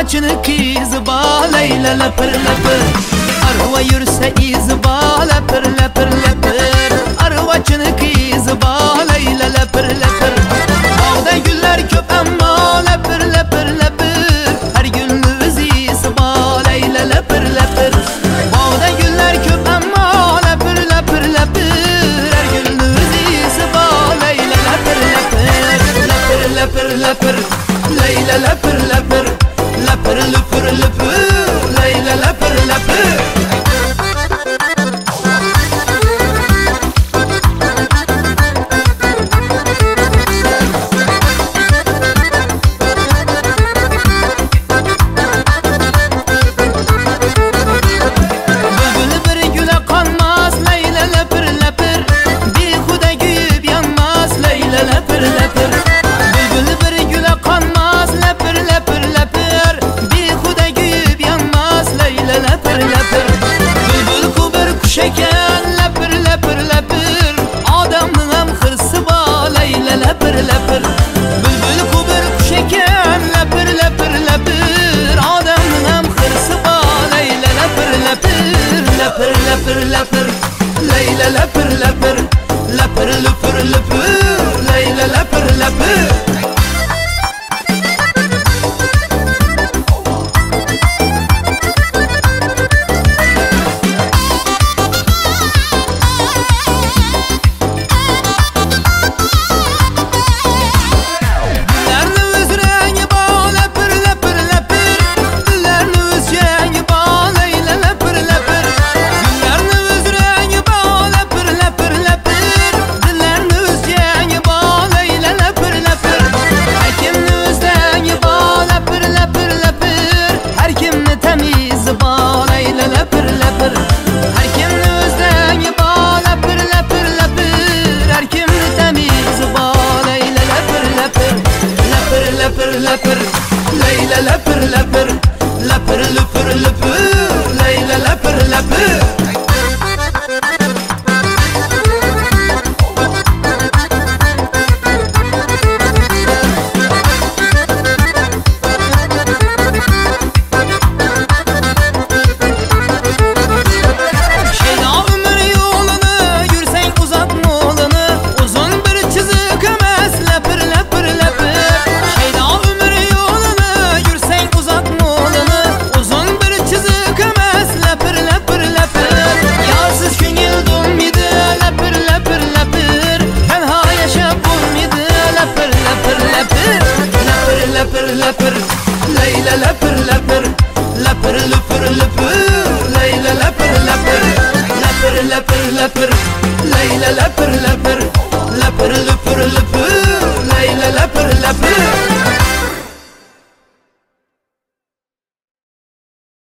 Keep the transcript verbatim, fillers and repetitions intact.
arvaçını kızba Leyla lepır lepır Arva yürse izba lepır lepır lepır Arvaçını kızba Leyla lepır lepır Bağda güller köp ama lepır lepır lepır Her günümüz izba Leyla lepır lepır Bağda güller köp ama lepır lepır lepır Her günümüz izba Leyla lepır lepır Lepır lepır lepır Leyla lepır lepır Lepır lepır lepır Leyla lepır lepır Şeker lepır lepır lepır Adamın hem hırsı ba Leyla lepır lepır Bülbül kubur şeker lepır lepır lepır Adamın hem hırsı ba Leyla lepır lepır Lepır lepır lepır Leyla lepır lepır Lepır lepır lepır Leyla lepır lepır Lepır Leyla lepır lepır Lepır lepır lepır Leyla lepır lepır Lepır lepır Leyla lepır lepır